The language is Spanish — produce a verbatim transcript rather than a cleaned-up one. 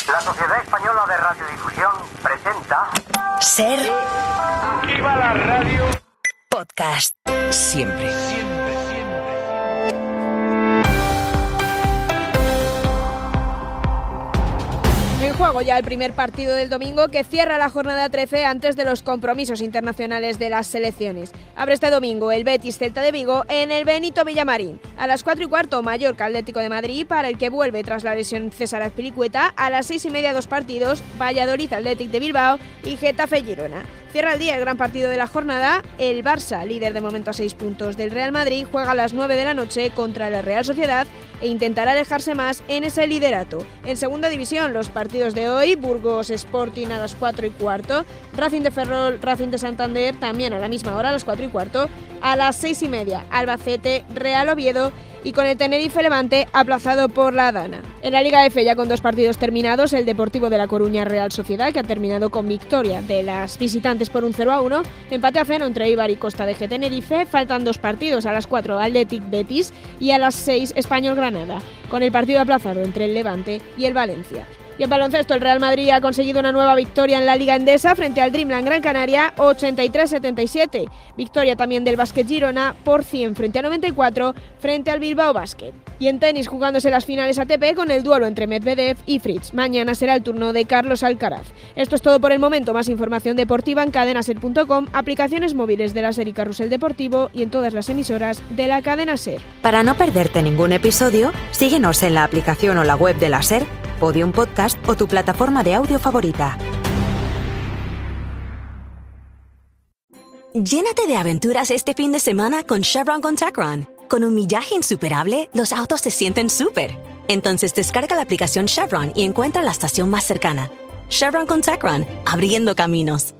La Sociedad Española de Radiodifusión presenta... Ser... ¡Viva la radio! Podcast. Siempre, siempre, siempre. En juego ya el primer partido del domingo que cierra la jornada trece antes de los compromisos internacionales de las selecciones. Abre este domingo el Betis Celta de Vigo en el Benito Villamarín. A las cuatro y cuarto Mallorca Atlético de Madrid, para el que vuelve tras la lesión César Azpilicueta. A las seis y media dos partidos, Valladolid Athletic de Bilbao y Getafe Girona. Cierra el día el gran partido de la jornada. El Barça, líder de momento a seis puntos del Real Madrid, juega a las nueve de la noche contra la Real Sociedad e intentará alejarse más en ese liderato. En segunda división, los partidos de hoy: Burgos Sporting a las cuatro y cuarto, Racing de Ferrol, Racing de Santander también a la misma hora, a las cuatro y cuarto. A las seis y media, Albacete Real Oviedo, y con el Tenerife Levante aplazado por la Dana. En la Liga F, ya con dos partidos terminados, el Deportivo de La Coruña Real Sociedad, que ha terminado con victoria de las visitantes por un cero a uno, empate a cero entre Eibar y Costa de G Tenerife. Faltan dos partidos: a las cuatro Athletic Betis y a las seis Español Granada, con el partido aplazado entre el Levante y el Valencia. Y en baloncesto, el Real Madrid ha conseguido una nueva victoria en la Liga Endesa frente al Dreamland Gran Canaria, ochenta y tres setenta y siete. Victoria también del Básquet Girona por cien frente a noventa y cuatro frente al Bilbao Basket. Y en tenis, jugándose las finales A T P con el duelo entre Medvedev y Fritz. Mañana será el turno de Carlos Alcaraz. Esto es todo por el momento. Más información deportiva en cadena ser punto com, aplicaciones móviles de la SER y Carrusel Deportivo y en todas las emisoras de la cadena SER. Para no perderte ningún episodio, síguenos en la aplicación o la web de la SER, Podium Podcast o tu plataforma de audio favorita. Llénate de aventuras este fin de semana con Chevron con Tech-Run. Con un millaje insuperable, los autos se sienten súper. Entonces descarga la aplicación Chevron y encuentra la estación más cercana. Chevron con Tech-Run, abriendo caminos.